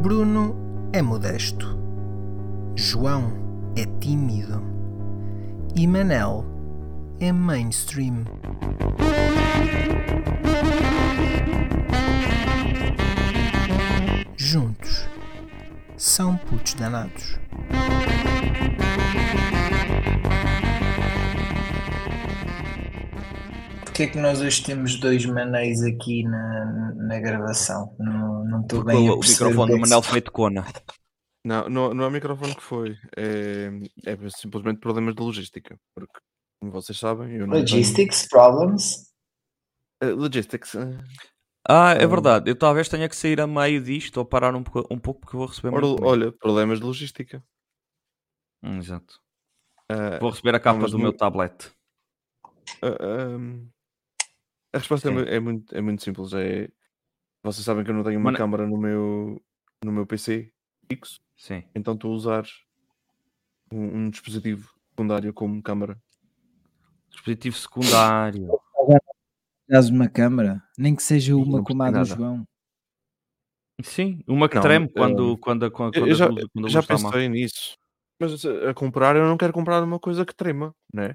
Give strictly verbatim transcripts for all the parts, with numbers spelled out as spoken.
Bruno é modesto, João é tímido e Manel é mainstream. Juntos são putos danados. Porquê é que nós hoje temos dois manéis aqui na, na gravação? Não estou Porque bem o, a o perceber microfone o que é do que Manel se- foi de cona. Não, não, não é o microfone que foi. É, é simplesmente problemas de logística. Porque, como vocês sabem, eu não Logistics problems? tenho... Uh, logistics. uh, Ah, é Ah. verdade. Eu talvez tenha que sair a meio disto ou parar um pouco, um pouco porque vou receber ora, muito mail. olha, problemas de logística. Hum, Exato. Ah, Vou receber a não, capa mas do mu- meu tablet. ah, ahm, a resposta é, Sim. mu- é muito, é muito simples. É, vocês sabem que eu não tenho uma Mano- câmara no meu, no meu P C fixo, Sim. então estou a usar um, um dispositivo secundário como câmara. Dispositivo secundário. Traz uma câmara, nem que seja Ih, uma não como a percebi do nada. João. Sim, uma que Não, treme ah, quando, quando, quando, Eu, quando, eu a já, luz, quando a já luz está má. pensei nisso. Mas a, a comprar, eu não quero comprar uma coisa que trema, né?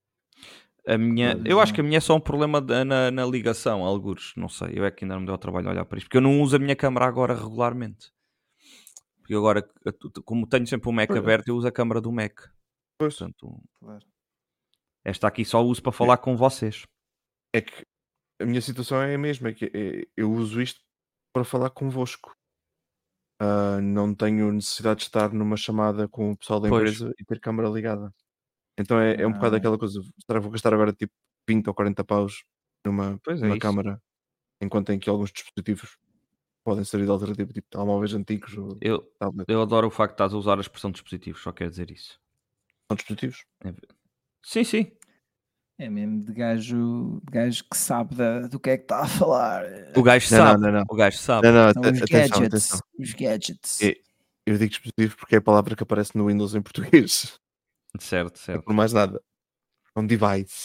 A minha, Claro, eu acho que a João. minha é só um problema de- na, na ligação, algures. Não sei. Eu é que ainda não me deu ao trabalho de olhar para isto. Porque eu não uso a minha câmera agora regularmente. Porque agora, como tenho sempre o Mac Pois. aberto, eu uso a câmera do Mac. Pois, Portanto, Claro. esta aqui só uso para falar com vocês. é que a minha situação é a mesma, é que é- eu uso isto para falar convosco. Ah, não tenho necessidade de estar numa chamada com o pessoal da Pois. empresa e ter câmara ligada. Então é, é um bocado Ah. aquela coisa, será que vou gastar agora tipo vinte ou quarenta paus numa, Pois é numa isso. câmara, enquanto tem aqui alguns dispositivos podem ser de alternativa, tipo telemóveis antigos ou Eu, tablets. eu adoro o facto de estás a usar a expressão dispositivos, só quero dizer isso. São dispositivos? Sim, sim. É mesmo de gajo, de gajo que sabe da- do que é que está a falar. O gajo Não, não, sabe. não, não. O gajo sabe. Não, não, São ate- os atenção, gadgets. atenção. Os gadgets. É, eu digo dispositivo porque é a palavra que aparece no Windows em português. Certo, É certo. por mais nada. É um device.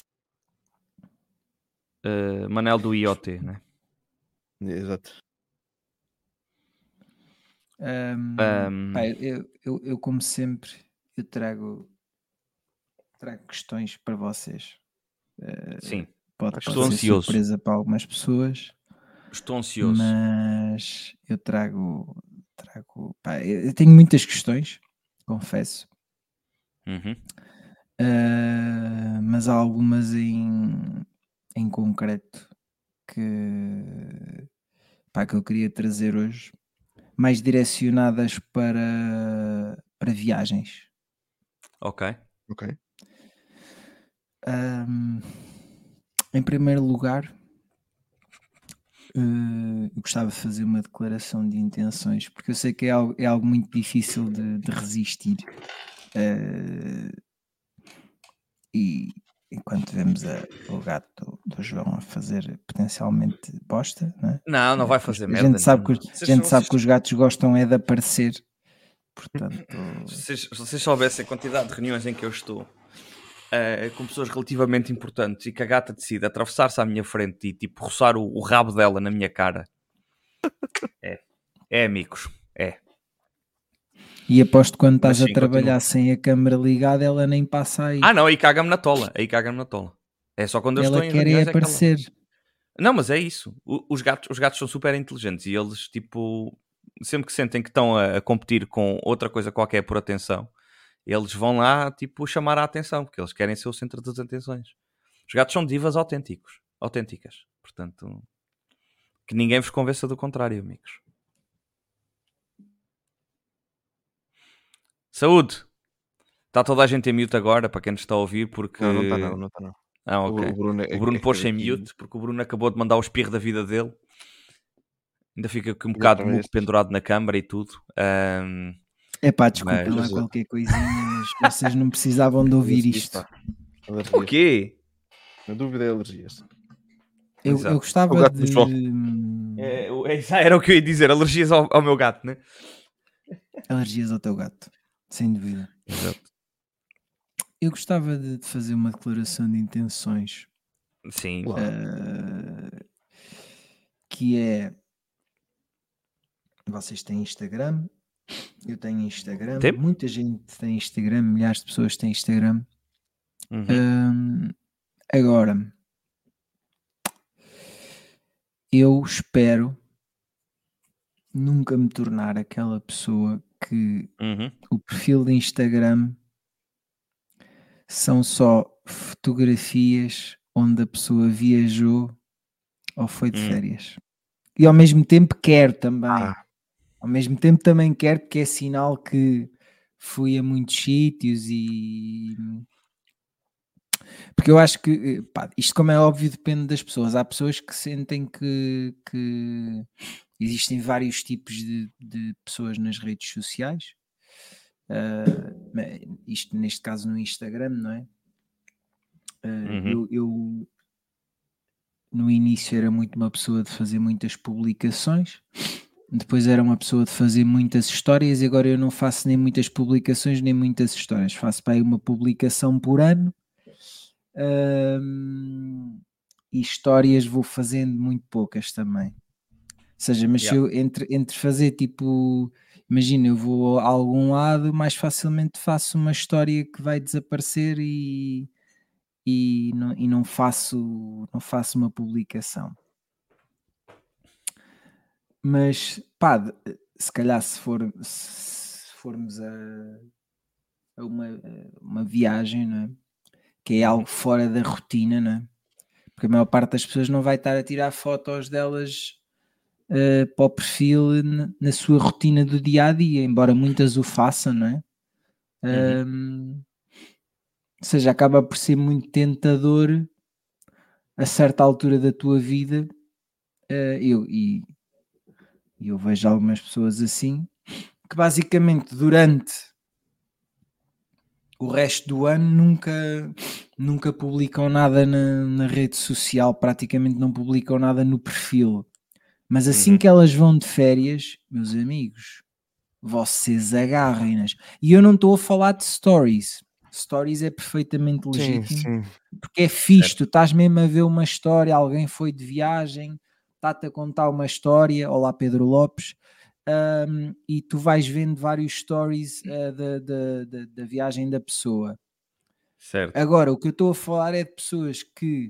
Uh, Manel do I O T, né? Exato. Ahm, Ahm. pá, eu, eu, eu, como sempre, eu trago, trago questões para vocês. Eh, Sim. Pode, Estou pode ser ansioso. surpresa para algumas pessoas, Estou ansioso. mas eu trago, trago pá, eu eu tenho muitas questões, confesso. Uhum. Uh, mas há algumas em, em concreto que, pá, que eu queria trazer hoje, mais direcionadas para, para viagens. Ok. Ok. Um, em primeiro lugar, uh, eu gostava de fazer uma declaração de intenções, porque eu sei que é algo, é algo muito difícil de, de resistir. Uh, e enquanto vemos a, o gato do, do João a fazer potencialmente bosta, né? Não, não vai a, fazer a merda. gente sabe, que, nenhuma. os- Vocês- a gente sabe vocês- que os gatos gostam é de aparecer, portanto Se vocês, se vocês soubessem a quantidade de reuniões em que eu estou eh, com pessoas relativamente importantes e que a gata decide atravessar-se à minha frente e tipo roçar o, o rabo dela na minha cara. É, é amigos. É. e aposto que quando Mas estás a sim, trabalhar continua. sem a câmera ligada ela nem passa aí, Ah, não, aí caga-me na tola. Aí caga-me na tola. É só quando eu ela estou em quer é reuniões é que ela... aparecer. Não, mas é isso. O- os, gatos, os gatos são super inteligentes e eles, tipo, sempre que sentem que estão a, a competir com outra coisa qualquer por atenção, eles vão lá, tipo, chamar a atenção, porque eles querem ser o centro das atenções. Os gatos são divas autênticos, autênticas. Portanto, que ninguém vos convença do contrário, amigos. Saúde! Está toda a gente em mute agora, para quem nos está a ouvir, porque... Não, não está não, não está não. Ah, O, ok. o Bruno, é, O Bruno é que pôs-se em aqui- mute, porque o Bruno acabou de mandar o espirro da vida dele. Ainda fica aqui um bocado de Exatamente. muco pendurado na câmara e tudo. Ahm, É pá, desculpem Mas- lá qualquer coisinha, mas vocês não precisavam de ouvir Alergias, isto. pá. Alergias. O quê? Na dúvida é alergias. Eu, Exato. eu gostava O gato do de. João. É, o- é, isso era o que eu ia dizer, alergias ao, ao meu gato, né? Alergias ao teu gato, sem dúvida. Exato. Eu gostava de de fazer uma declaração de intenções, Sim. Claro. eh, que é vocês têm Instagram, eu tenho Instagram, Tem? muita gente tem Instagram, milhares de pessoas têm Instagram. Uhum. Hum, agora, eu espero nunca me tornar aquela pessoa que Uhum. o perfil de Instagram são só fotografias onde a pessoa viajou ou foi de Hum. férias. E ao mesmo tempo quero também. Ah, Ao mesmo tempo também quero, porque é sinal que fui a muitos sítios e... Porque eu acho que, pá, isto como é óbvio depende das pessoas. Há pessoas que sentem que, que existem vários tipos de, de pessoas nas redes sociais. Uh, isto neste caso no Instagram, não é? Uh, Uhum. eu, eu no início era muito uma pessoa de fazer muitas publicações, depois era uma pessoa de fazer muitas histórias e agora eu não faço nem muitas publicações nem muitas histórias, faço para aí uma publicação por ano. Um, e histórias vou fazendo muito poucas também. Ou seja, mas Yeah. eu entre, entre fazer tipo, imagina, eu vou a algum lado, mais facilmente faço uma história que vai desaparecer e, e, não, e não, faço, não faço uma publicação. Mas pá, de- se calhar se, for, se formos a, a uma, uma viagem, não é? Que é algo Uhum. fora da rotina, não é? Porque a maior parte das pessoas não vai estar a tirar fotos delas uh, para o perfil na, na sua rotina do dia a dia, embora muitas o façam, não é? Uhum. Um, ou seja, acaba por ser muito tentador a certa altura da tua vida. Uh, eu, e eu vejo algumas pessoas assim que basicamente durante o resto do ano nunca, nunca publicam nada na, na rede social, praticamente não publicam nada no perfil. Mas assim Uhum. que elas vão de férias, meus amigos, vocês agarrem-nas. E eu não estou a falar de stories. Stories é perfeitamente sim, legítimo, sim. porque é fixe, Certo. tu estás mesmo a ver uma história, alguém foi de viagem, está-te a contar uma história, olá Pedro Lopes, um, e tu vais vendo vários stories uh, da, da, da, da viagem da pessoa. Certo. Agora, o que eu estou a falar é de pessoas que,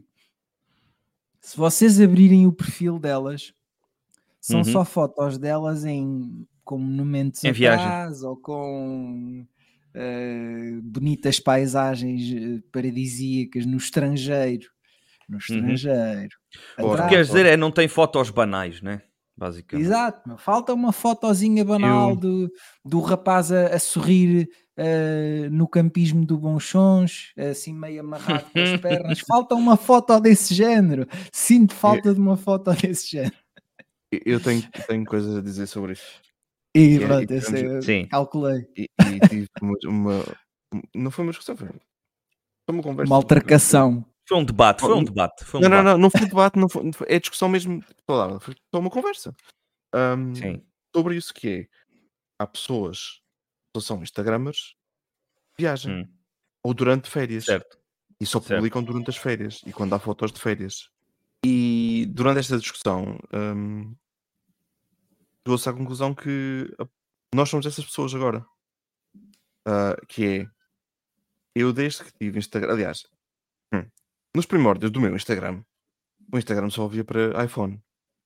se vocês abrirem o perfil delas, são Uhum. só fotos delas em, com monumentos Em viagem. atrás ou com uh, bonitas paisagens uh, paradisíacas no estrangeiro. No Uhum. estrangeiro. Fora, O que Atrás. queres fora. dizer é não tem fotos banais, né? Basicamente. Exato, meu. Falta uma fotozinha banal Eu, do, do rapaz a, a sorrir uh, no campismo do Bonchons, assim meio amarrado com as pernas. Falta uma foto desse género. Sinto eu, falta de uma foto desse género. eu tenho, tenho coisas a dizer sobre isso. E Que é, e pronto, eu tivemos, sei, eu Sim. calculei. e, e tive uma, uma- Não foi uma discussão, foi foi uma conversa. Uma altercação. Foi um debate, foi um Não, debate. Foi um não, não, debate. não, não foi debate, não foi, não foi- é discussão mesmo saudável, foi só uma conversa. Ahm, Sim. sobre isso que é, há pessoas que são instagramers, viagem, Hum. ou durante férias, Certo. e só Certo. publicam durante as férias, e quando há fotos de férias. E durante esta discussão, ahm, chegou-se à conclusão que a- nós somos essas pessoas agora. Ah, que é, eu desde que tive Instagram, aliás, hum, nos primórdios do meu Instagram, o Instagram só havia para iPhone.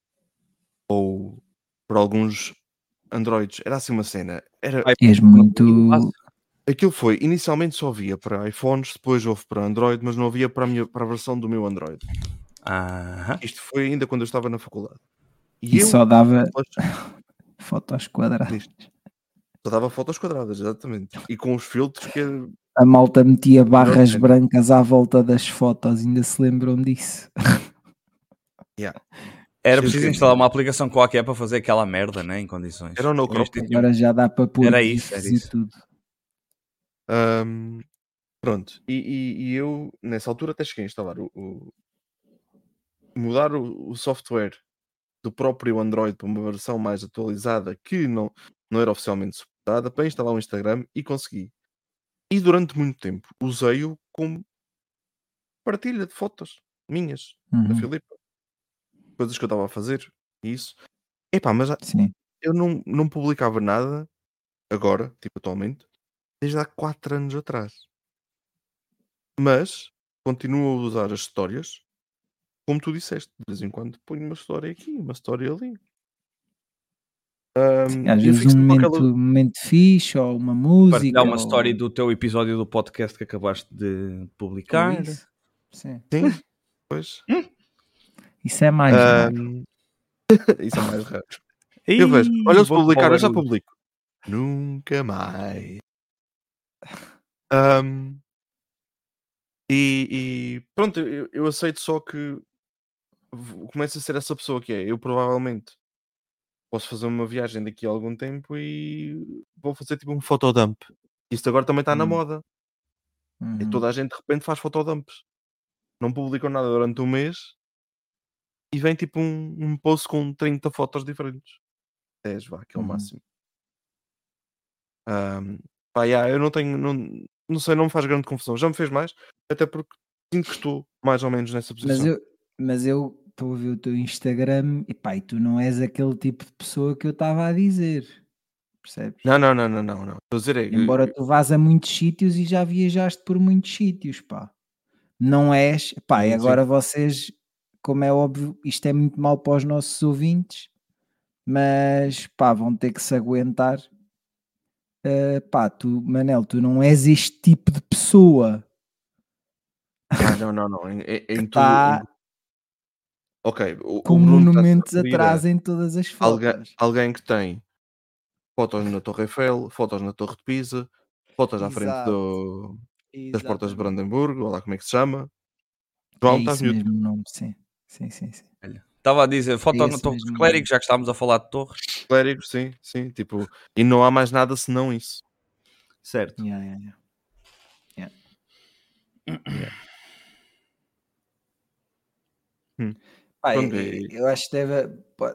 Ou para alguns Androids. Era assim uma cena. Era, Vai És para o muito. passo. aquilo foi, inicialmente só havia para iPhones, depois houve para Android, mas não havia para a, minha, para a versão do meu Android. Aham. Isto foi ainda quando eu estava na faculdade. E E eu só dava fotos- fotos quadradas. disto, só dava fotos quadradas, exatamente. E com os filtros que era A malta metia melhor barras cena. brancas à volta das fotos, ainda se lembram disso? Yeah. Era Eu preciso quero instalar dizer, uma aplicação qualquer para fazer aquela merda, né? Em condições. era o no Hoje crop. tem- Agora já dá para pôr Era isso, era GIFs e isso. tudo. Ahm, pronto. E, e- e eu, nessa altura, até cheguei a instalar o, o- mudar o, o software do próprio Android para uma versão mais atualizada que não, não era oficialmente suportada para instalar o Instagram e consegui. E durante muito tempo usei-o como partilha de fotos minhas, da Uhum, Filipa, coisas que eu estava a fazer e isso. Epá, mas há- sim. eu não, não publicava nada agora, tipo atualmente, desde há quatro anos atrás. Mas continuo a usar as histórias, como tu disseste, de vez em quando ponho uma história aqui, uma história ali. Sim, Ahm, às e eu vezes fico um sempre com momento, aquela. momento fixe, ou uma Partilhar música, uma story ou, do teu episódio do podcast que acabaste de ou publicar. isso. Sim. Sim, pois. Isso é mais raro. Ahm, isso é mais raro. Eu vejo, Ih, olha, se vou tomar publicar, eu já barulho. publico. Nunca mais. Ahm, e, e pronto, eu, eu aceito só que v- começo a ser essa pessoa que é. Eu provavelmente posso fazer uma viagem daqui a algum tempo e vou fazer tipo um fotodump. Isto agora também está na Hum, moda. E uhum, toda a gente de repente faz fotodumps. Não publicam nada durante um mês e vem tipo um, um post com trinta fotos diferentes. dez, vá, que é o uhum. máximo. Ahm, pá, yeah, eu não tenho, não, não sei, não me faz grande confusão. Já me fez mais, até porque sinto que estou mais ou menos nessa Mas posição. eu mas eu estou a ver o teu Instagram e pá, e tu não és aquele tipo de pessoa que eu estava a dizer, percebes? Não, não, não, não, não, não. Estou a dizer é, Embora eh, tu vás a muitos sítios e já viajaste por muitos sítios, pá. Não és, pá, e sim, sim. agora vocês, como é óbvio, isto é muito mau para os nossos ouvintes, mas pá, vão ter que se aguentar. Eh, pá, tu, Manel, tu não és este tipo de pessoa Ah, não, não, não. Em, em- que em tudo. Em- está ok, o, o com Bruno está a se monumentos referir a atrás em todas as alguém, fotos. alguém que tem fotos na Torre Eiffel, fotos na Torre de Pisa, fotos à frente Exato, do, das portas de exatamente. Brandemburgo, ou lá como é que se chama. É João, estás isso mute. mesmo o nome, sim. Sim, sim, sim. Olha, estava a dizer, É foto na esse Torre dos mesmo o nome. Clérigos, já que estávamos a falar de torres. Clérigos, sim, sim. Tipo, e não há mais nada senão isso. Certo. Yeah, yeah, yeah. Yeah. Yeah. Hum. Pá, Pronto, eu, e- eu acho que deve. Pá,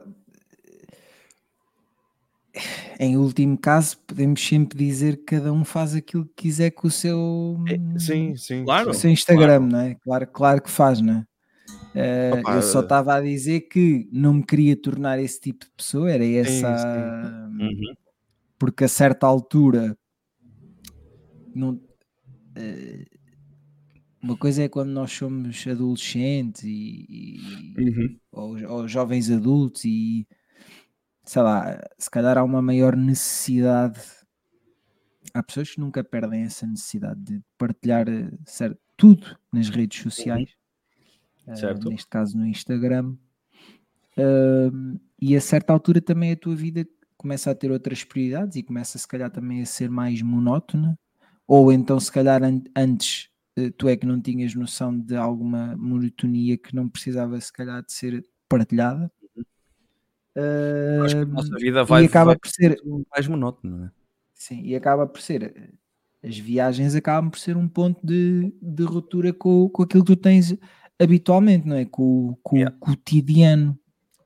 em último caso, podemos sempre dizer que cada um faz aquilo que quiser com o seu, é- sim, sim, Claro. com o sim. seu Instagram, claro. não é? Claro, claro que faz, não é? Eh, Opa, eu só eh, estava a dizer que não me queria tornar esse tipo de pessoa, era sim, sim. essa. Uhum. Porque a certa altura. Não, eh, uma coisa é quando nós somos adolescentes e, e- Uhum. ou, ou jovens adultos e sei lá, se calhar há uma maior necessidade. Há pessoas que nunca perdem essa necessidade de partilhar eh, certo, tudo nas redes sociais, eh, Certo. neste caso no Instagram, Ahm, e a certa altura também a tua vida começa a ter outras prioridades e começa se calhar também a ser mais monótona, ou então se calhar an- antes eh, tu é que não tinhas noção de alguma monotonia que não precisava se calhar de ser partilhada. Acho que a Ahm, nossa vida e vai, acaba vai por ser ficando mais monótona, não é? sim, e acaba por ser eh, as viagens acabam por ser um ponto de, de ruptura com, com aquilo que tu tens habitualmente, não é? Com, o- com o Yeah. cotidiano.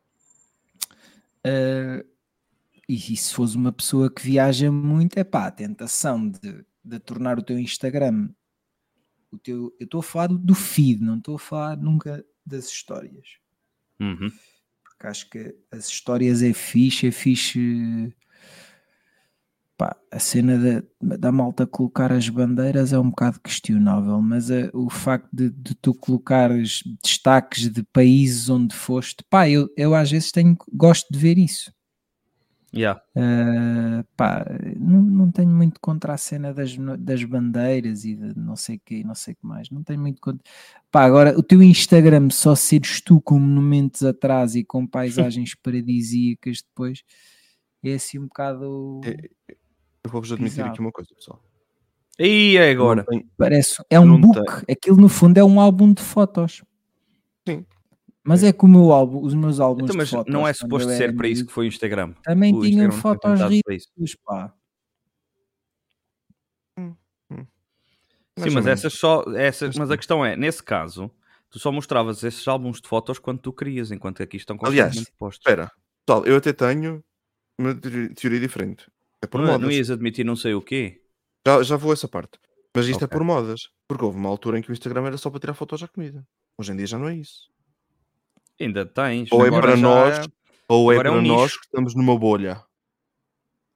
Ah, e, e se fores uma pessoa que viaja muito, é pá, a tentação de, de tornar o teu Instagram o teu. Eu estou a falar do feed, não estou a falar nunca das histórias. Uhum. Porque acho que as histórias é fixe, é fixe. Pá, a cena da, da malta colocar as bandeiras é um bocado questionável, mas eh, o facto de, de tu colocares destaques de países onde foste, pá, eu, eu às vezes tenho, gosto de ver isso. Yeah. Uh, pá, não, não tenho muito contra a cena das, das bandeiras e de não sei o que, não sei o que mais. Não tenho muito contra. Pá, agora o teu Instagram só seres tu com monumentos atrás e com paisagens paradisíacas depois é assim um bocado é- eu vou-vos admitir aqui bizarro. uma coisa, pessoal. E é Eu não agora? tenho. Parece, é Eu um não book. tenho. Aquilo no fundo é um álbum de fotos. Sim. Mas Sim. é que o meu álbum, os meus álbuns Então, de mas fotos não é quando suposto eu era ser para isso miúdo, que foi o Instagram. também O tinham Instagram não foi fotos inventado para isso. ridículas, pá. Hum, hum. Sim, Mais ou mas menos. essas só. Essas, Mas mas a sim. questão é, nesse caso, tu só mostravas esses álbuns de fotos quando tu querias, enquanto que aqui estão Aliás, constantemente postos. espera, pessoal, eu até tenho uma teoria teoria diferente. É por Não, é- não modas. ias admitir não sei o quê? Já, já vou a essa parte. Mas isto é Ok. por modas. Porque houve uma altura em que o Instagram era só para tirar fotos à comida. Hoje em dia já não é isso. Ainda tens. Ou é Agora para já nós, é... ou é Agora é para um nós nicho. que estamos numa bolha.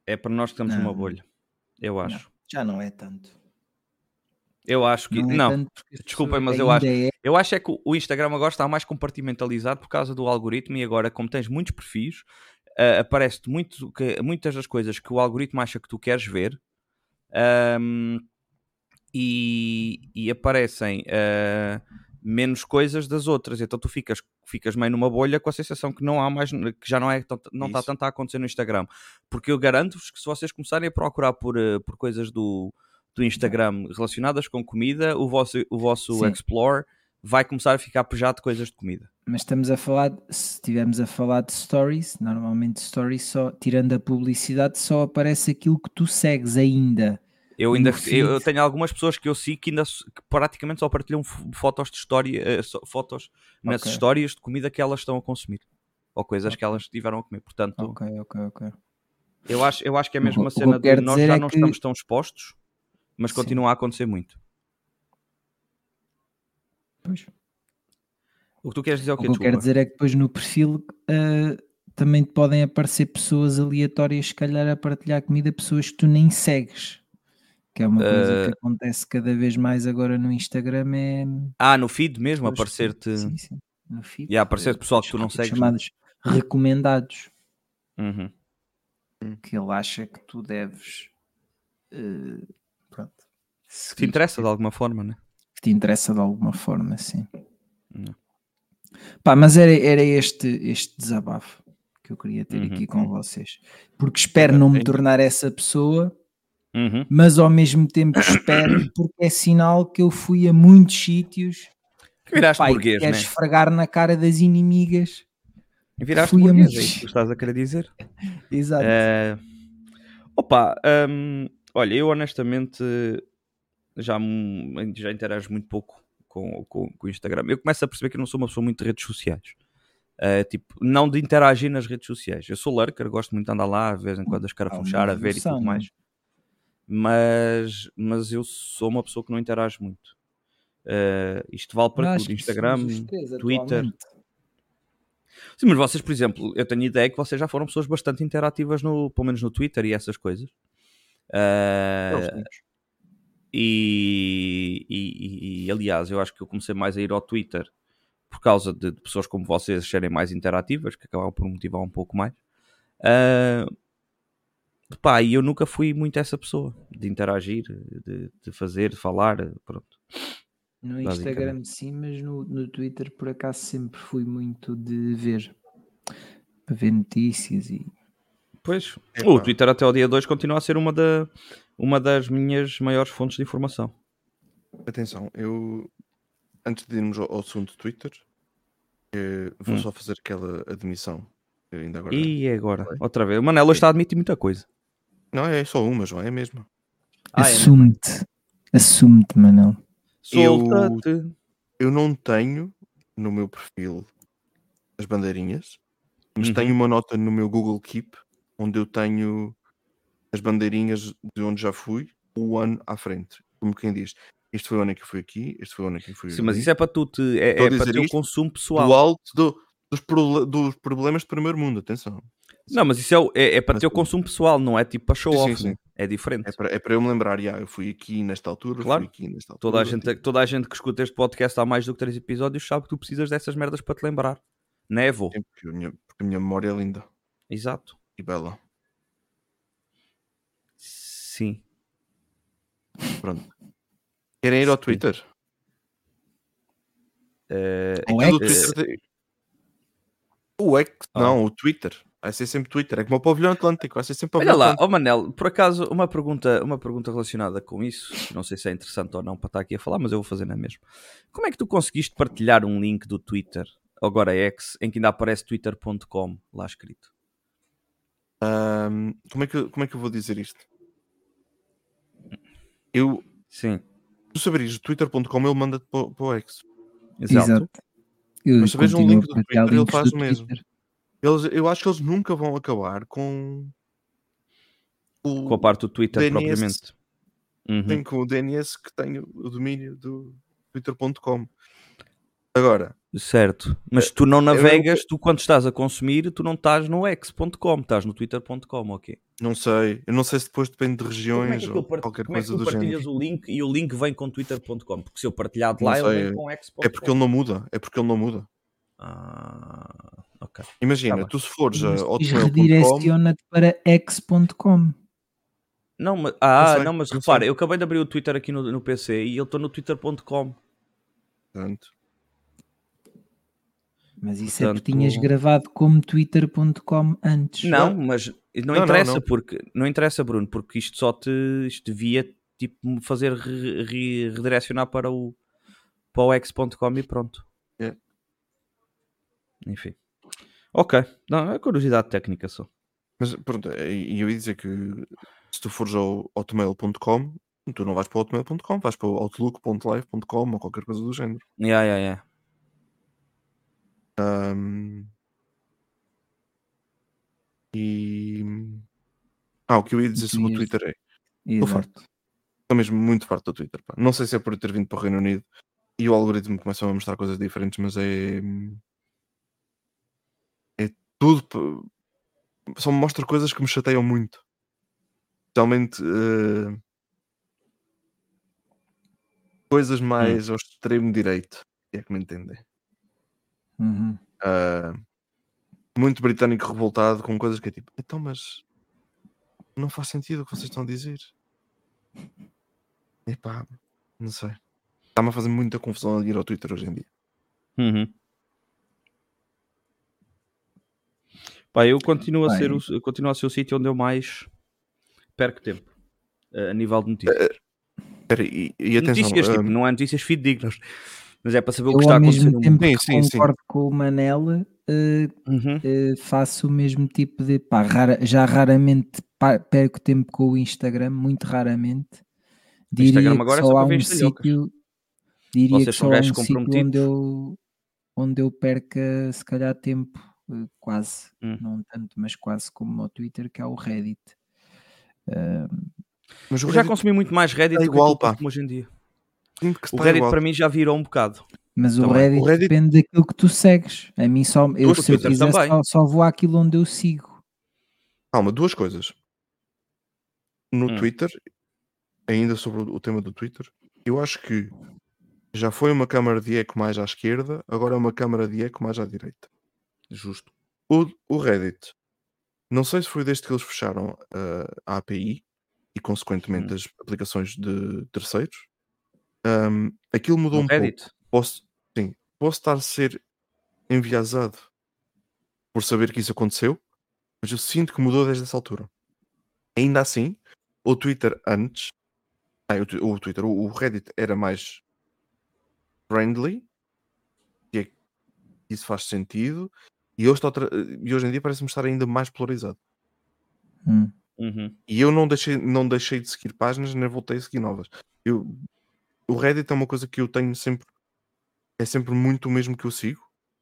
É para nós que estamos Não, numa não. bolha. Eu Não, acho. já não é tanto. Eu acho que. Não é Não, tanto porque as desculpem, pessoas mas eu acho. ainda é. Eu acho é que o- o Instagram agora está mais compartimentalizado por causa do algoritmo e agora, como tens muitos perfis, ah, aparece-te muito, que, muitas das coisas que o algoritmo acha que tu queres ver. ahm, e, e aparecem ah, menos coisas das outras. Então tu ficas, ficas meio numa bolha com a sensação que não há mais, que já não é tão- não está Isso. tanto a acontecer no Instagram. Porque eu garanto-vos que se vocês começarem a procurar por, eh, por coisas do, do Instagram relacionadas com comida, o vosso, o vosso Sim. Explore vai começar a ficar pejado de coisas de comida. Mas estamos a falar, se estivermos a falar de stories, normalmente stories só, tirando a publicidade, só aparece aquilo que tu segues ainda. Eu E ainda no eu, eu feed- tenho algumas pessoas que eu sigo que ainda s- que praticamente só partilham f- fotos de história, eh, só- fotos nas Ok. histórias de comida que elas estão a consumir ou coisas que Ok. elas tiveram a comer. Portanto, Ok, ok, ok. eu acho, eu acho que é O mesmo que- uma o que eu cena de quero nós dizer já é não que- estamos tão expostos, mas Sim. continua a acontecer muito. Pois. O que tu queres dizer é o O quê? que eu quero Desculpa. dizer é que depois no perfil ah, também te podem aparecer pessoas aleatórias, se calhar a partilhar comida, pessoas que tu nem segues. Que é uma coisa que Ah, acontece cada vez mais agora no Instagram, é ah, no feed mesmo, pessoas que- aparecer-te. sim, sim, no feed, E aparecer eh, pessoal que tu não os segues. chamados recomendados, Uhum. que ele acha que tu deves eh, pronto, Que te seguir, interessa de alguma forma, né? que te interessa de alguma forma, sim. Não. Pá, mas era, era este, este desabafo que eu queria ter Uhum. aqui com vocês, porque espero Era- não me ainda- tornar essa pessoa, Uhum. mas ao mesmo tempo espero, porque é sinal que eu fui a muitos sítios. Que viraste Pai, burguês, queres né? esfregar na cara das inimigas? E viraste Fui a burguês, muitos- é isso que tu estás a querer dizer. Exato. Eh, Opa, hum, olha, eu honestamente já, m- já interajo muito pouco com, com, com o Instagram. Eu começo a perceber que eu não sou uma pessoa muito de redes sociais. Eh, tipo, não de interagir nas redes sociais. Eu sou lurker, gosto muito de andar lá, de vez em quando a escarafunchar, a ver e evolução, tudo não é? mais. Mas, mas eu sou uma pessoa que não interage muito. Eh, isto vale para Eu acho tudo: que Instagram, somos os três Twitter. atualmente. Sim, mas vocês, por exemplo, eu tenho ideia que vocês já foram pessoas bastante interativas, no, pelo menos no Twitter e essas coisas. Nós Eh, temos. e, e- e, aliás, eu acho que eu comecei mais a ir ao Twitter por causa de, de pessoas como vocês serem mais interativas, que acabam por motivar um pouco mais. Ah, pá, e eu nunca fui muito essa pessoa de interagir, de, de fazer, de falar, pronto. No Basicamente. Instagram sim, mas no, no Twitter por acaso sempre fui muito de ver. Para ver notícias e... Pois, Epá. o Twitter até ao dia dois continua a ser uma, da, uma das minhas maiores fontes de informação. Atenção, eu antes de irmos ao, ao assunto do Twitter, eh, vou Hum. só fazer aquela admissão. Eu ainda agora. E agora? Vai. Outra vez. O Manel hoje está a admitir muita coisa. Não, é só uma, João, é mesmo. Ah, é, né? Assume-te. Assume-te, Manel. Solta-te. Eu não tenho no meu perfil as bandeirinhas, mas Uhum. tenho uma nota no meu Google Keep onde eu tenho as bandeirinhas de onde já fui, o ano à frente. Como quem diz, este foi o ano em que eu fui aqui, este foi o ano em que eu fui Sim, ali. mas isso é para tu, te, é, Estou a é para dizer teu isto consumo do pessoal. alto do- dos, proble- dos problemas de primeiro mundo, atenção. Não, mas isso é, o- é, é para Mas teu sim. consumo pessoal, não é tipo para show Sim, off, sim, né? É diferente. É para, é para eu me lembrar, já, eu fui aqui nesta altura, Claro. fui aqui nesta altura. Toda a, gente, tipo, toda a gente que escuta este podcast há mais do que três episódios sabe que tu precisas dessas merdas para te lembrar. Nevo. sim, porque, a minha, porque a minha memória é linda Exato. e bela. Sim. Pronto. Querem ir ao Sim. Twitter? Eh, Ou Aquilo é do que Twitter tem- O X, Oh. não, o Twitter. Vai ser sempre Twitter. É como o pavilhão Atlântico. Vai ser sempre o Olha pavilhão lá, Atlântico. ó Manel, por acaso, uma pergunta, uma pergunta relacionada com isso, que não sei se é interessante ou não para estar aqui a falar, mas eu vou fazer na mesma. Como é que tu conseguiste partilhar um link do Twitter, agora X, em que ainda aparece twitter ponto com lá escrito? Ahm, como, é que, como é que eu vou dizer isto? Eu, Sim, tu saberes, twitter ponto com ele manda-te para, o- para o X. exato. Exato. Eu Mas se vejo um continuo link a do partilhar Twitter, ele links faz do o mesmo. Twitter. Eles, eu acho que eles nunca vão acabar com o, Com a parte do Twitter D N S. propriamente. Uhum. tem com o D N S que tem o domínio do twitter ponto com. Agora, Certo. Mas tu não eu- navegas, tu quando estás a consumir, tu não estás no x ponto com, estás no twitter ponto com, ok? não sei. Eu não sei se depois depende de Então, como é regiões que, ou aquilo part- qualquer como é que coisa tu do género. partilhas o link e o link vem com twitter ponto com? Porque se eu partilhar de Não lá, ele sei. vem com x É ponto porque com. ele não muda. É porque ele não muda. Ah, ok. Imagina, Tá bem. tu se fores a Mas depois hotmail ponto com, redireciona-te para x ponto com. Não, mas, ah, sei, não, mas não repara, sei. eu acabei de abrir o Twitter aqui no, no P C e eu estou no twitter ponto com. portanto, Mas isso é porque Portanto, tinhas gravado como twitter ponto com antes. não, Não. mas não Não, não, interessa, não. porque não interessa, Bruno, porque isto só te isto devia tipo me fazer re- re- redirecionar para o para o x ponto com e pronto. É. Enfim. Ok, não, é curiosidade técnica só. Mas pronto, e eu ia dizer que se tu fores ao hotmail ponto com, tu não vais para o hotmail ponto com, vais para o outlook ponto live ponto com ou qualquer coisa do género. Yeah, yeah, yeah. Ahm, e. Ah, o que eu ia dizer E tu sobre o ias- Twitter é. Estou farto. Exato. Estou mesmo muito farto do Twitter. Pá. Não sei se é por eu ter vindo para o Reino Unido e o algoritmo começa a mostrar coisas diferentes, mas é. É tudo. p- Só me mostra coisas que me chateiam muito. Especialmente eh, coisas mais ao extremo direito. Se é que me entendem. Uhum. Ah, muito britânico revoltado com coisas que é tipo, então, mas não faz sentido o que vocês estão a dizer. Epá, não sei. Está-me a fazer muita confusão a ir ao Twitter hoje em dia. Uhum. Pá, eu continuo a Pá, ser é- o, eu continuo a ser o sítio onde eu mais perco tempo eh, a nível de notícias. Espera, e, e atenção. Notícias, tipo, ah, não há notícias fidedignas, mas é para saber o Eu, que está a ao acontecer mesmo no tempo mundo. Sim, que sim, sim. concordo com o Manela, eh, Uhum. eh, faço o mesmo tipo de. Pá, rara- já raramente pa- perco tempo com o Instagram, muito raramente. Diria Instagram que agora é só só há para ver um estalhocas. sítio. Diria que Vocês são só há gajos um sítio onde comprometidos. eu, onde eu perca se calhar tempo, eh, quase, Hum. não tanto, mas quase como o Twitter, que é o Reddit. Eh, Mas o Eu já Reddit consumi muito mais Reddit está do que igual, aquilo que pá. consumo hoje em dia. Sinto que O está Reddit igual. para mim já virou um bocado. mas o Também. Reddit, O Reddit- depende daquilo que tu segues. A mim só, eu, O se eu Twitter quiser, também. só, só vou àquilo onde eu sigo. Calma, duas coisas. No Hum. Twitter, ainda sobre o o tema do Twitter, eu acho que já foi uma câmara de eco mais à esquerda, agora é uma câmara de eco mais à direita. Justo. O, o Reddit, não sei se foi desde que eles fecharam uh, a API e, consequentemente, Hum. as aplicações de terceiros, um, aquilo mudou No um Reddit. pouco. Posso, sim, posso estar a ser enviesado por saber que isso aconteceu, mas eu sinto que mudou desde essa altura. Ainda assim, o Twitter antes, ah, o, Twi- o Twitter, o, o Reddit era mais friendly, e é- isso faz sentido, e hoje, está outra- e hoje em dia parece-me estar ainda mais polarizado. Hum. Uhum. E eu não deixei, não deixei de seguir páginas, nem voltei a seguir novas. Eu, o Reddit é uma coisa que eu tenho sempre, é sempre muito o mesmo que eu sigo,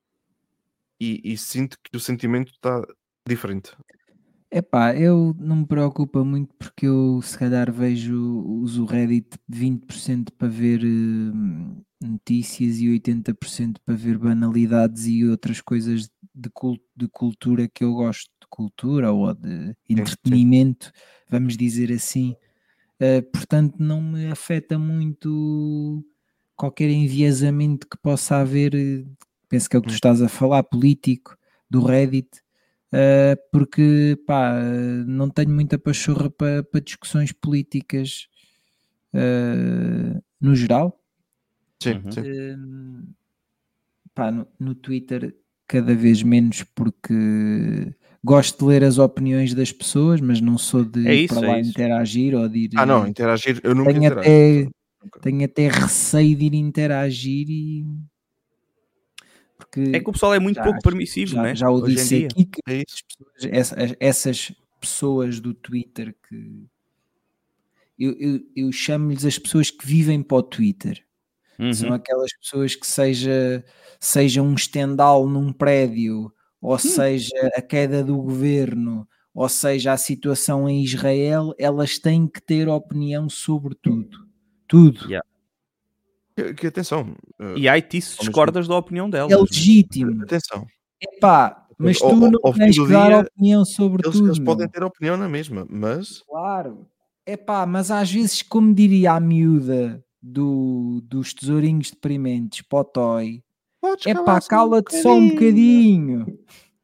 e, e sinto que o sentimento está diferente. Epá, eu não me preocupa muito porque eu se calhar vejo, uso o Reddit vinte por cento para ver hum, notícias e oitenta por cento para ver banalidades e outras coisas de, cul- de cultura que eu gosto, de cultura ou de entretenimento, vamos dizer assim. Uh, portanto, não me afeta muito qualquer enviesamento que possa haver, eh, penso que é o que tu Hum. estás a falar, político, do Reddit. Uh, porque pá, uh, não tenho muita pachorra para pa discussões políticas uh, no geral. Sim, Uhum. sim. Uh, pá, no, no Twitter cada vez menos porque gosto de ler as opiniões das pessoas, mas não sou de É ir isso, para é lá isso. interagir ou de ir. Ah, não, interagir, eu nunca tenho interajo. até, Nunca. tenho até receio de ir interagir e porque É que o pessoal é muito já, pouco permissivo, já, né? já o Hoje em disse dia. aqui que É isso. as pessoas- essa- essas pessoas do Twitter que eu, eu, eu chamo-lhes as pessoas que vivem para o Twitter. São Uhum. aquelas pessoas que seja, seja um estendal num prédio, ou seja a queda do governo, ou seja a situação em Israel, elas têm que ter opinião sobre tudo. Tudo. Yeah. Que, que atenção. uh, E aí ti se ao mesmo discordas da opinião delas. É né? legítimo. Atenção. Epá, mas tu Ao- ao- não ao fim tens do que dar dia, opinião sobre Eles, tudo, eles podem meu. ter opinião na mesma, mas Claro. Epá, mas às vezes, como diria a miúda do, dos tesourinhos deprimentes, Potói, podes epá, calar só um cala-te só um bocadinho. bocadinho.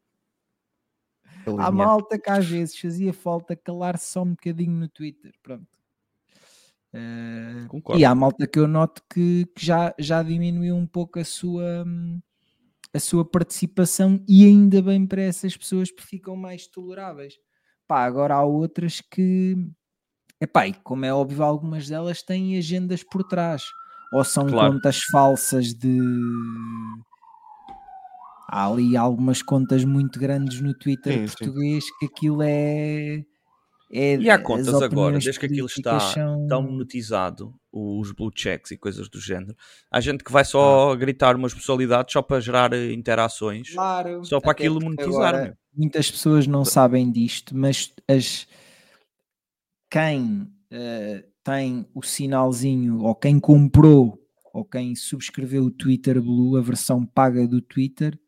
Há Alinhar. malta que às vezes fazia falta calar-se só um bocadinho no Twitter. Pronto. Eh, Concordo. e há malta que eu noto que, que já, já diminuiu um pouco a sua, hum, a sua participação, e ainda bem para essas pessoas, porque ficam mais toleráveis. Pá, agora há outras que, epá, e como é óbvio, algumas delas têm agendas por trás, ou são Claro. contas falsas de... Há ali algumas contas muito grandes no Twitter Sim, sim. português que aquilo é... é E há as contas agora, opiniões desde que aquilo políticas está são... tão monetizado, os blue checks e coisas do género, há gente que vai só gritar umas personalidades só para gerar eh, interações, Claro, só para até aquilo porque monetizar. agora Meu. muitas pessoas não sabem disto, mas as, quem eh, tem o sinalzinho, ou quem comprou, ou quem subscreveu o Twitter Blue, a versão paga do Twitter,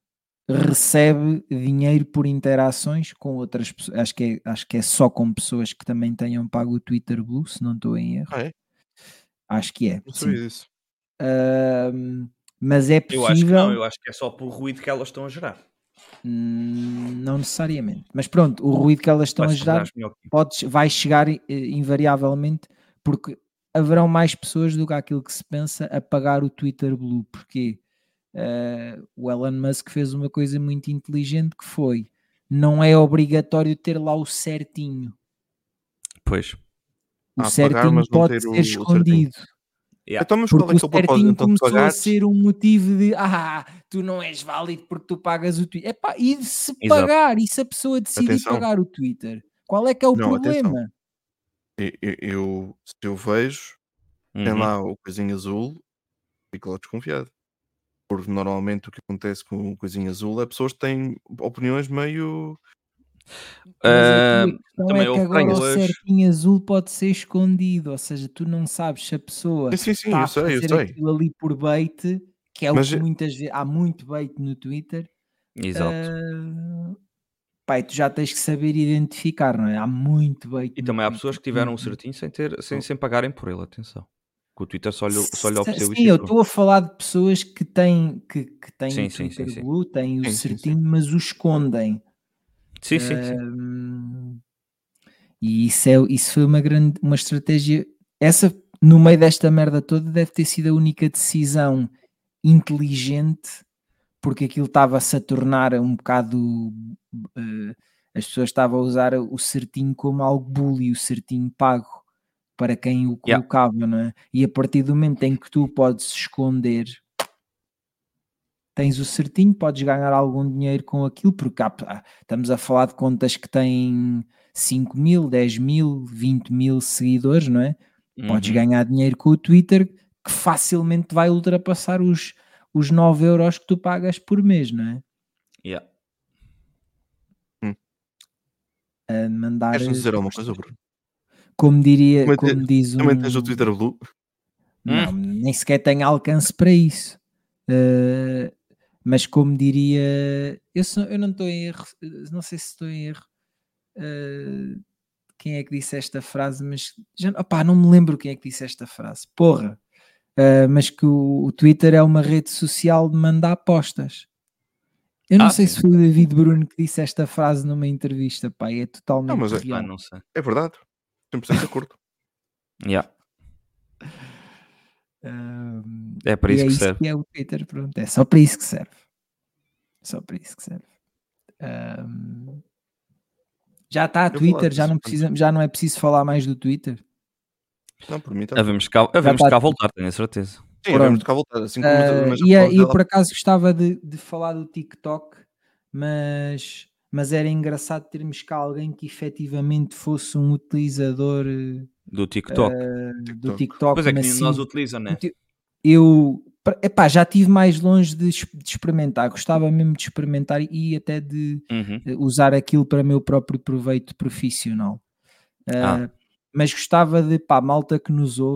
recebe dinheiro por interações com outras pessoas. Acho que é, acho que é só com pessoas que também tenham pago o Twitter Blue, se não estou em erro. Ah, é? Acho que é, Não sim. sabia disso. Ahm, mas é Eu acho que não, possível... eu acho que é só por ruído que elas estão a gerar. Hum, Não necessariamente, mas pronto, o ruído que elas estão Vai a gerar se podes, vai chegar eh, invariavelmente, porque haverão mais pessoas do que aquilo que se pensa a pagar o Twitter Blue, porque eh, o Elon Musk fez uma coisa muito inteligente, que foi: não é obrigatório ter lá o certinho, Pois. o Ah, pagar, certinho mas não pode ter ser o- o certinho. escondido. Yeah. Então, mas qual Porque é o que é o propósito certinho então de começou a pagares? ser um motivo de ah, tu não és válido porque tu pagas o Twitter. Epá, e se Exato. pagar, e se a pessoa decidir Atenção. pagar o Twitter? Qual é que é o Não, atenção. problema? Eu, eu- eu- se eu vejo, tem Uhum. lá o coisinho azul, fico lá desconfiado. Porque normalmente o que acontece com o coisinho azul é pessoas que têm opiniões meio. Mas Ah, aqui a questão também é que houve agora o pessoas. certinho azul pode ser escondido, ou seja, tu não sabes se a pessoa Sim, sim, sim, está eu a sei, eu fazer sei. aquilo ali por bait, que é o Mas que eh, muitas vezes há muito bait no Twitter. Exato. Ah, pá, e tu já tens que saber identificar, não é? Há muito bait E no também há Twitter. pessoas que tiveram o muito, muito. certinho sem, ter, sem, sem pagarem por ele, atenção. Que o Twitter só lhe, só lhe Se- ofereceu Sim, isso eu e pronto. estou a falar de pessoas que têm, que, que têm Sim, o sim, sim, Twitter sim. Blue, têm o sim, sim, sim. certinho, mas o escondem. Sim, sim, sim. Ahm, e isso, é, isso foi uma grande, uma estratégia. Essa, no meio desta merda toda, deve ter sido a única decisão inteligente, porque aquilo estava-se a tornar um bocado. eh, as pessoas estavam a usar o certinho como algo bully, o certinho pago para quem o Yeah. colocava, não é? E a partir do momento em que tu podes esconder, tens o certinho, podes ganhar algum dinheiro com aquilo, porque há, há- estamos a falar de contas que têm cinco mil, dez mil, vinte mil seguidores, não é? Podes Uhum. ganhar dinheiro com o Twitter, que facilmente vai ultrapassar os, os nove euros que tu pagas por mês, não é? Yeah. A mandar, Queres nos eh, dizer alguma coisa, Bruno? como diria, Também, como te- diz também tens o um... Twitter Blue? Não, nem sequer tenho alcance para isso. Uh, mas como diria, eu, sou- eu não estou em erro, não sei se estou em erro. Uh, quem é que disse esta frase? Mas já, opá, não me lembro quem é que disse esta frase. Porra, Uh, mas que o, o Twitter é uma rede social de mandar apostas. Eu não Ah, sei sim. se foi o David Bruno que disse esta frase numa entrevista, pá, é totalmente Não, mas é- real. Ah, não sei. É verdade. cem por cento de acordo. Yeah. Um, É para e isso é que isso serve. que é o Twitter, pronto, é só para isso que serve. Só para isso que serve. Um, já está a Eu vou lá Twitter, de já vez em não, quando. precisa, já não é preciso falar mais do Twitter. Não, por mim está. Havemos de cá, havemos tá de cá tudo. voltar, tenho a certeza. Sim, Pronto. havemos de cá voltar. Assim como Uh, mas já e, a- falámos e eu dela. por acaso gostava de, de falar do TikTok, mas, mas era engraçado termos cá alguém que efetivamente fosse um utilizador uh, Do TikTok. do TikTok. TikTok Pois é que nenhum de nós massivo. utiliza, né? Eu pra- epá, já estive mais longe de, es- de experimentar, gostava mesmo de experimentar e até de Uhum. eh, usar aquilo para meu próprio proveito profissional. Uh, Ah. mas gostava de, pá, malta que nos ouve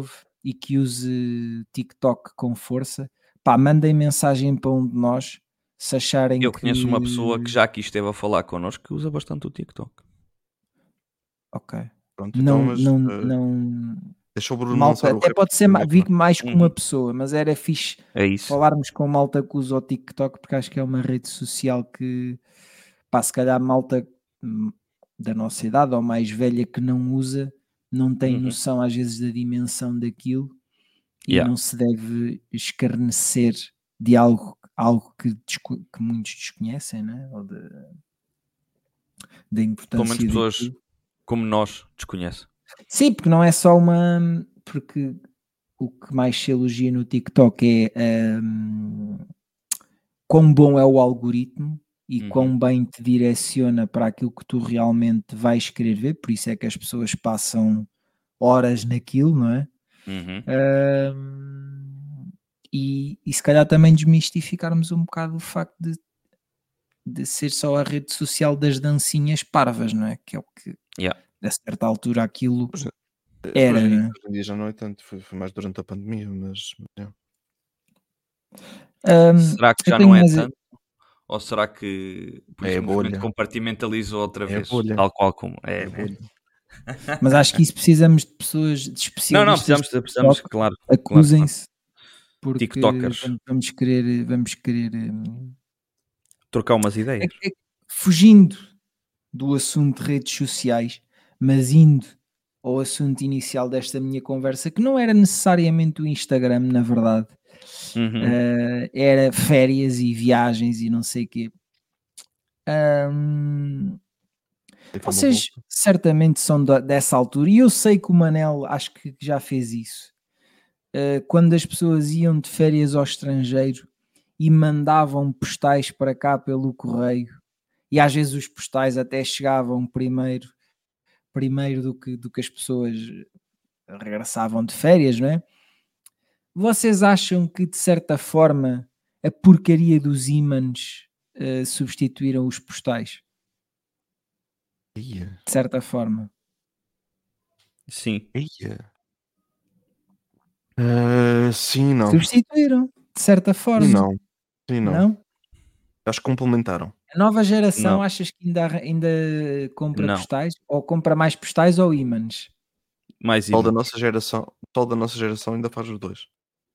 e que use TikTok com força, pá, mandem mensagem para um de nós se acharem Eu que... conheço uma pessoa que já aqui esteve a falar connosco que usa bastante o TikTok. Ok. Pronto, então, Não, mas não, uh, não... deixa o Bruno Malta, lançar o até rap. pode ser ma- vi mais que Uhum. uma pessoa, mas era fixe É isso. falarmos com malta que usa o TikTok, porque acho que é uma rede social que, pá, se calhar malta hum, da nossa idade ou mais velha que não usa, não tem Uhum. noção às vezes da dimensão daquilo e Yeah. não se deve escarnecer de algo, algo que, desco- que muitos desconhecem, né? Ou de, da Pelo menos importância pessoas daquilo. como nós desconhecem. Sim, porque não é só uma... Porque o que mais se elogia no TikTok é hum, quão bom é o algoritmo e Uhum. quão bem te direciona para aquilo que tu realmente vais querer ver, por isso é que as pessoas passam horas naquilo, não é? Uhum. Hum, e, e se calhar também desmistificarmos um bocado o facto de, de ser só a rede social das dancinhas parvas, não é? Que é o que, Yeah. a certa altura, aquilo Mas, uh, era, hoje, em não dia, é? hoje em dia já não é tanto, foi, foi mais durante a pandemia, mas yeah. Hum, Será que eu já tenho não é mais... tanto? Ou será que por É isso a o movimento bolha. compartimentalizou outra É a vez? bolha. Tal qual como. É, É a né? bolha. Mas acho que isso precisamos de pessoas, de Não, não, especialistas precisamos, de precisamos, TikTok, claro, claro, claro. acusem-se, porque TikTokers. vamos- vamos querer, vamos querer hum, Trocar umas é- ideias. é- fugindo do assunto de redes sociais, mas indo ao assunto inicial desta minha conversa, que não era necessariamente o Instagram, na verdade, Uhum. eh, era férias e viagens e não sei o quê. Hum, E foi uma vocês boca. certamente são da- dessa altura, e eu sei que o Manel acho que já fez isso. Uh, quando as pessoas iam de férias ao estrangeiro e mandavam postais para cá pelo correio, e às vezes os postais até chegavam primeiro, primeiro do que, do que as pessoas regressavam de férias, não é? Vocês acham que de certa forma a porcaria dos ímãs uh, substituíram os postais? Ia. De certa forma. Sim. Ia. Uh, sim, não. Substituíram, de certa forma. Sim, não. Sim, não. Não? Acho que complementaram. A nova geração, Não. achas que ainda, ainda compra Não. postais? Ou compra mais postais ou ímãs? Mais O pessoal da imãs. nossa geração, o pessoal da nossa geração ainda faz os dois.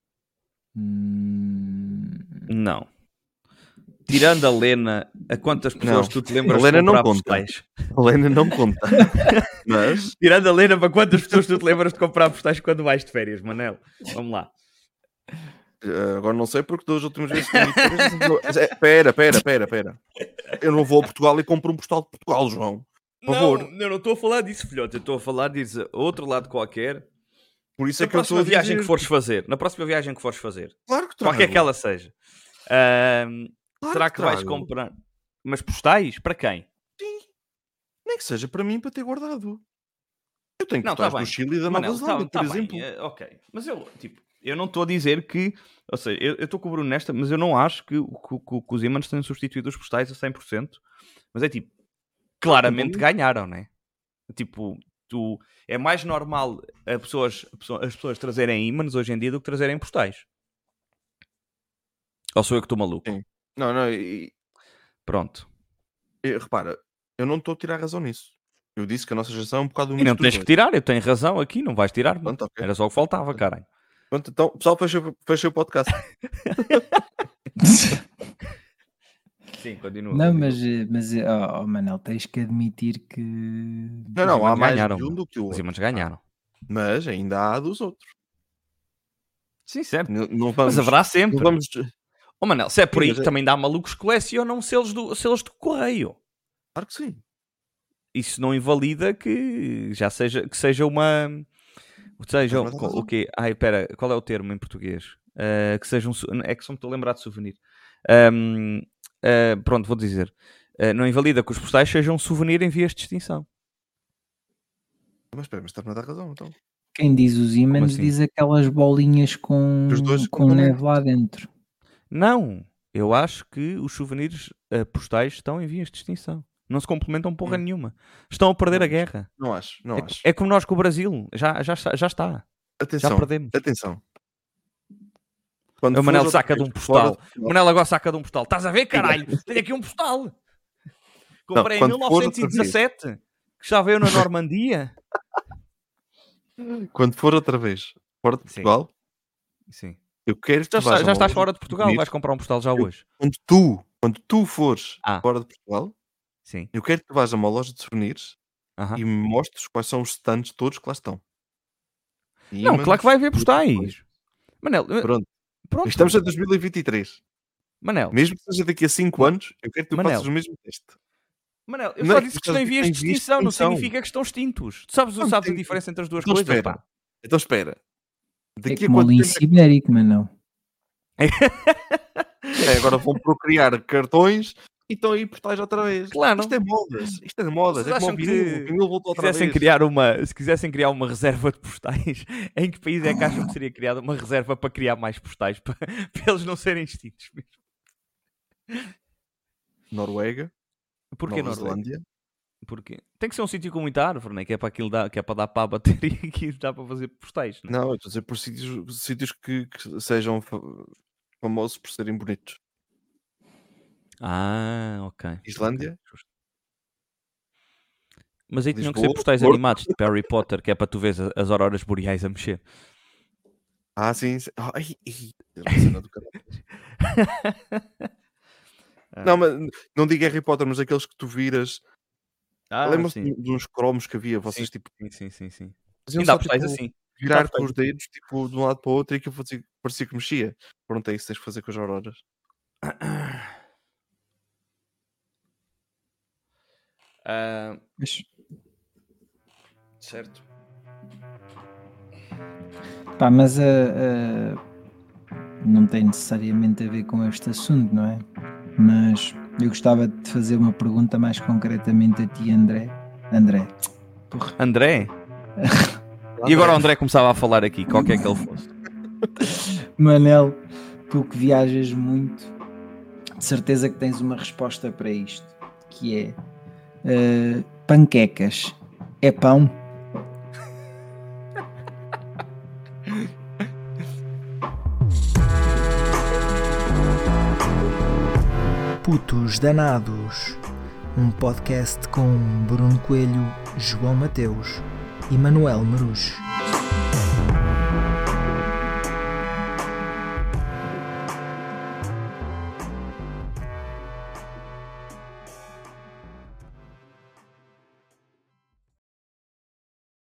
Hum, Não. Tirando a Lena, a quantas pessoas Não. tu te A lembras de Lena não comprar conta. postais? A Lena não conta. Mas Tirando a Lena, para quantas pessoas tu te lembras de comprar postais quando vais de férias, Manel? Vamos lá. uh, agora não sei porque das últimas vezes que tenho ido de férias, é, Pera, pera, pera, pera. Eu não vou a Portugal e compro um postal de Portugal, João. Por favor. Não, eu não estou a falar disso, filhote. Eu estou a falar disso a outro lado qualquer. Por isso é Na que eu estou próxima a viagem dizer. que fores fazer, na próxima viagem que fores fazer, Claro que trago. qualquer que ela seja, ahm, Claro será que que vais trago. comprar? Mas postais? Para quem? Sim. Nem que seja para mim, para ter guardado. Eu tenho Não, tá postais do bem. Chile e da Manel, Nova tá, Zelândia, tá por bem, exemplo. eh, ok. Mas eu, tipo, eu não estou a dizer que, ou seja, eu estou com o Bruno nesta, mas eu não acho que, o- que, que, que os ímãs tenham substituído os postais a cem por cento. Mas é tipo, claramente ganharam, né? Tipo, tu, é mais normal a pessoas, a pessoa- as pessoas trazerem ímãs hoje em dia do que trazerem postais. Ou sou eu que estou maluco? Sim. Não, não, e, Pronto. e, repara, eu não estou a tirar razão nisso. Eu disse que a nossa geração é um bocado um E misto não dos tens que dois. tirar, eu tenho razão aqui, não vais tirar-me. Pronto, ok. Era só o que faltava, caralho. Pronto, então, pessoal, fechei, fechei o podcast. Sim, continua. não, continua. mas, mas oh, oh, Manel, tens que admitir que Não, não, Os há ímãs mais ganharam, de um meu. do que o Os outro. ímãs ganharam. Mas ainda há dos outros. Sim, certo. Não, não vamos, Mas haverá sempre. não vamos... Oh, Manel, se é por Sim, aí mas que é- também dá malucos que colecionam selos do, selos do correio. Claro que sim. Isso não invalida que já seja, que seja uma... Seja, Tens mais co- razão. o quê? Ai, espera, qual é o termo em português? Ah, que seja um... su- É que só me estou a lembrar de souvenir. Ahm, ah, pronto, vou dizer. Ah, não invalida que os postais sejam um souvenir em vias de extinção. Mas espera, mas está-me a dar razão, então. quem diz os ímãs assim? diz aquelas bolinhas com, Os dois se com complementam. neve lá dentro. Não, eu acho que os souvenirs ah, postais estão em vias de extinção. Não se complementam porra Hum. nenhuma. Estão a perder Não a acho. guerra. Não acho, não É, acho. é como nós com o Brasil. Já, já, está, já está. atenção, Já perdemos. atenção. Quando O Manel for saca outra de um vez fora postal. de Portugal- O Manel agora saca de um postal. Estás a ver, caralho? Tenho aqui um postal. Comprei em quando mil for novecentos e outra vez. dezassete. Que já veio na Normandia. Quando for outra vez fora de Sim. Portugal, Sim. eu quero que Já, tu vás está- a já uma estás loja fora de Portugal. souvenirs. Vais comprar um postal já hoje. Quando tu, quando tu fores Ah. fora de Portugal, Sim. eu quero que tu vás a uma loja de souvenirs Aham. e me mostres quais são os stands todos que lá estão. E Não, claro que vai haver ímãs, postais. Manel, eh, Pronto. pronto. Estamos em dois mil e vinte e três. Manel, Mesmo que seja daqui a cinco anos, eu quero que tu Manel. faças o mesmo teste. Manel, eu Não só é que disse que estás estão a em dizer vias que de tem vias de extinção, não extinção. significa que estão extintos. Tu sabes, Não, sabes a tem- diferença entre as duas Então coisas, espera. pá. Então espera. É Daqui a como o quanto lince tempo ibérico, mas não. é, agora vão procriar cartões e estão aí portais outra vez. Claro. Isto é modas. Isto é modas. Vocês É como acham o vinil. que O vinil voltou outra quisessem vez. criar uma, se quisessem criar uma reserva de postais, em que país é que acham que seria criada uma reserva para criar mais postais, para, para eles não serem extintos mesmo? Noruega, Porquê Nova Noruega? Zelândia. Porquê? Tem que ser um sítio com muita árvore, né? Que é para aquilo dar, que é para dar para bater e aqui dá para fazer postais, né? Não, eu estou a dizer por sítios, sítios que, que sejam fa- famosos por serem bonitos. Ah, ok. Islândia. Ok, justo. Mas aí tinham que ser Lisboa, postais Porto. animados, tipo Harry Potter, que é para tu veres a- as auroras boreais a mexer. Ah, sim. sim. Ai, ai, é uma cena do caralho. Não, mas não digo Harry Potter, mas aqueles que tu viras. Ah, Lembra-se sim. de, de uns cromos que havia? Vocês Sim, tipo sim, sim, sim, sim. faziam Ainda há só, postais tipo, assim. virar Dá com para- os dedos tipo, de um lado para o outro e aquilo fazia, parecia que mexia. Pronto, é isso que tens que fazer com as auroras. Ah, Mas, certo. pá, mas a, a- não tem necessariamente a ver com este assunto, não é? Mas eu gostava de fazer uma pergunta mais concretamente a ti, André. André, porra. André? E agora o André começava a falar aqui, qualquer que ele fosse. Manel, tu que viajas muito, de certeza que tens uma resposta para isto, que é eh, panquecas é pão? Putos Danados, um podcast com Bruno Coelho, João Mateus e Manuel Marujo.